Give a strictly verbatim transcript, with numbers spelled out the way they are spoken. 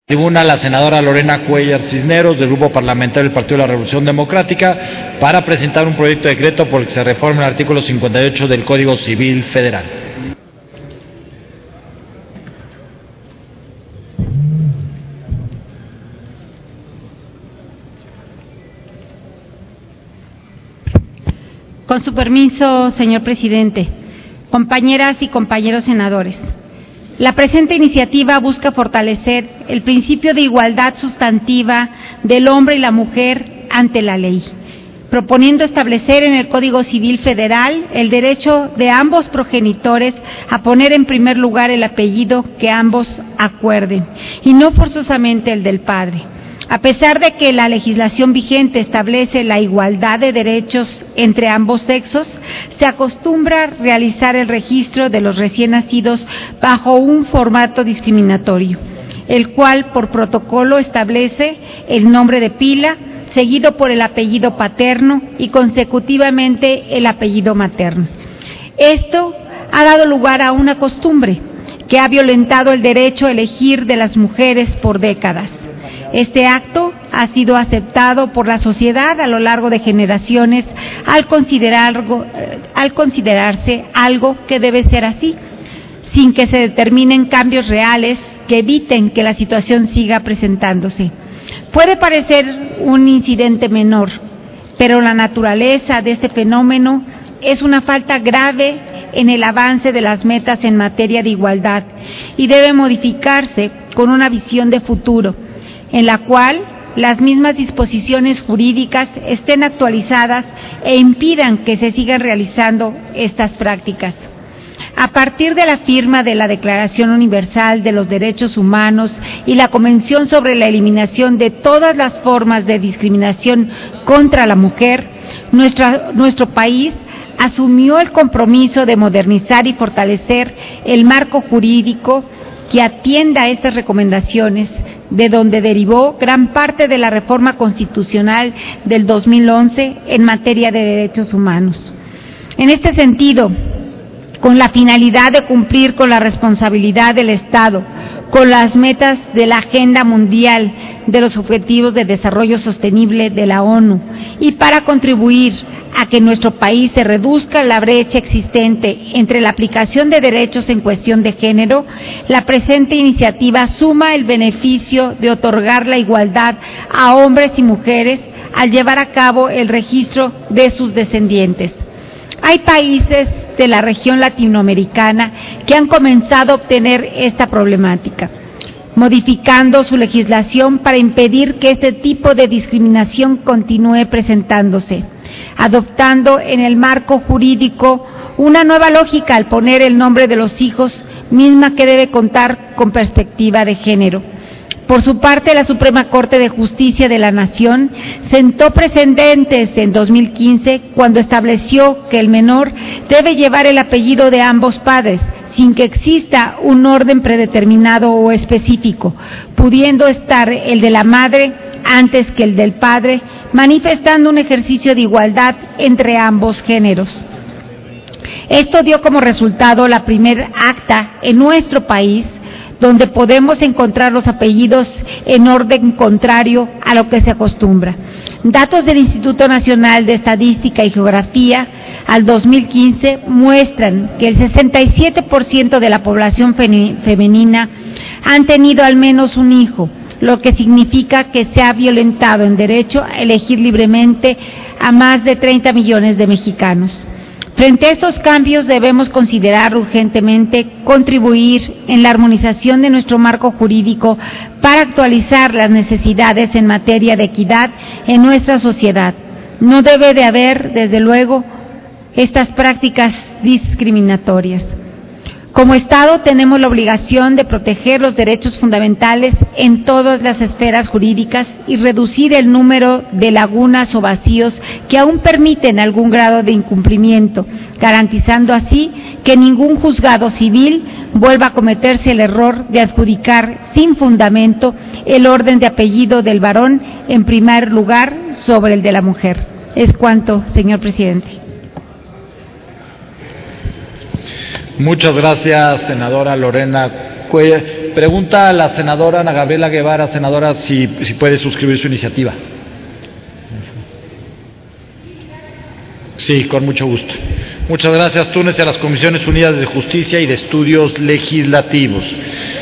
Tribuna la senadora Lorena Cuellar Cisneros, del Grupo Parlamentario del Partido de la Revolución Democrática, para presentar un proyecto de decreto por el que se reforma el artículo cincuenta y ocho del Código Civil Federal. Con su permiso, señor presidente, compañeras y compañeros senadores, la presente iniciativa busca fortalecer el principio de igualdad sustantiva del hombre y la mujer ante la ley, proponiendo establecer en el Código Civil Federal el derecho de ambos progenitores a poner en primer lugar el apellido que ambos acuerden, y no forzosamente el del padre. A pesar de que la legislación vigente establece la igualdad de derechos entre ambos sexos, se acostumbra a realizar el registro de los recién nacidos bajo un formato discriminatorio, el cual por protocolo establece el nombre de pila, seguido por el apellido paterno y consecutivamente el apellido materno. Esto ha dado lugar a una costumbre que ha violentado el derecho a elegir de las mujeres por décadas. Este acto ha sido aceptado por la sociedad a lo largo de generaciones al, considerar, al considerarse algo que debe ser así, sin que se determinen cambios reales que eviten que la situación siga presentándose. Puede parecer un incidente menor, pero la naturaleza de este fenómeno es una falta grave en el avance de las metas en materia de igualdad y debe modificarse con una visión de futuro, en la cual las mismas disposiciones jurídicas estén actualizadas e impidan que se sigan realizando estas prácticas. A partir de la firma de la Declaración Universal de los Derechos Humanos y la Convención sobre la Eliminación de todas las formas de discriminación contra la mujer, nuestra, nuestro país asumió el compromiso de modernizar y fortalecer el marco jurídico que atienda a estas recomendaciones, de donde derivó gran parte de la reforma constitucional del dos mil once en materia de derechos humanos. En este sentido, con la finalidad de cumplir con la responsabilidad del Estado, con las metas de la Agenda Mundial de los Objetivos de Desarrollo Sostenible de la ONU y para contribuir a que en nuestro país se reduzca la brecha existente entre la aplicación de derechos en cuestión de género, la presente iniciativa suma el beneficio de otorgar la igualdad a hombres y mujeres al llevar a cabo el registro de sus descendientes. Hay países de la región latinoamericana que han comenzado a obtener esta problemática, modificando su legislación para impedir que este tipo de discriminación continúe presentándose, adoptando en el marco jurídico una nueva lógica al poner el nombre de los hijos, misma que debe contar con perspectiva de género. Por su parte, la Suprema Corte de Justicia de la Nación sentó precedentes en dos mil quince cuando estableció que el menor debe llevar el apellido de ambos padres, sin que exista un orden predeterminado o específico, pudiendo estar el de la madre antes que el del padre, manifestando un ejercicio de igualdad entre ambos géneros. Esto dio como resultado la primer acta en nuestro país donde podemos encontrar los apellidos en orden contrario a lo que se acostumbra. Datos del Instituto Nacional de Estadística y Geografía al dos mil quince muestran que el sesenta y siete por ciento de la población femenina han tenido al menos un hijo, lo que significa que se ha violentado el derecho a elegir libremente a más de treinta millones de mexicanos. Frente a estos cambios debemos considerar urgentemente contribuir en la armonización de nuestro marco jurídico para actualizar las necesidades en materia de equidad en nuestra sociedad. No debe de haber, desde luego, estas prácticas discriminatorias. Como Estado tenemos la obligación de proteger los derechos fundamentales en todas las esferas jurídicas y reducir el número de lagunas o vacíos que aún permiten algún grado de incumplimiento, garantizando así que ningún juzgado civil vuelva a cometerse el error de adjudicar sin fundamento el orden de apellido del varón en primer lugar sobre el de la mujer. Es cuanto, señor presidente. Muchas gracias, senadora Lorena Cuellar. Pregunta a la senadora Ana Gabriela Guevara, senadora, si, si puede suscribir su iniciativa. Sí, con mucho gusto. Muchas gracias, Túnez, y a las Comisiones Unidas de Justicia y de Estudios Legislativos.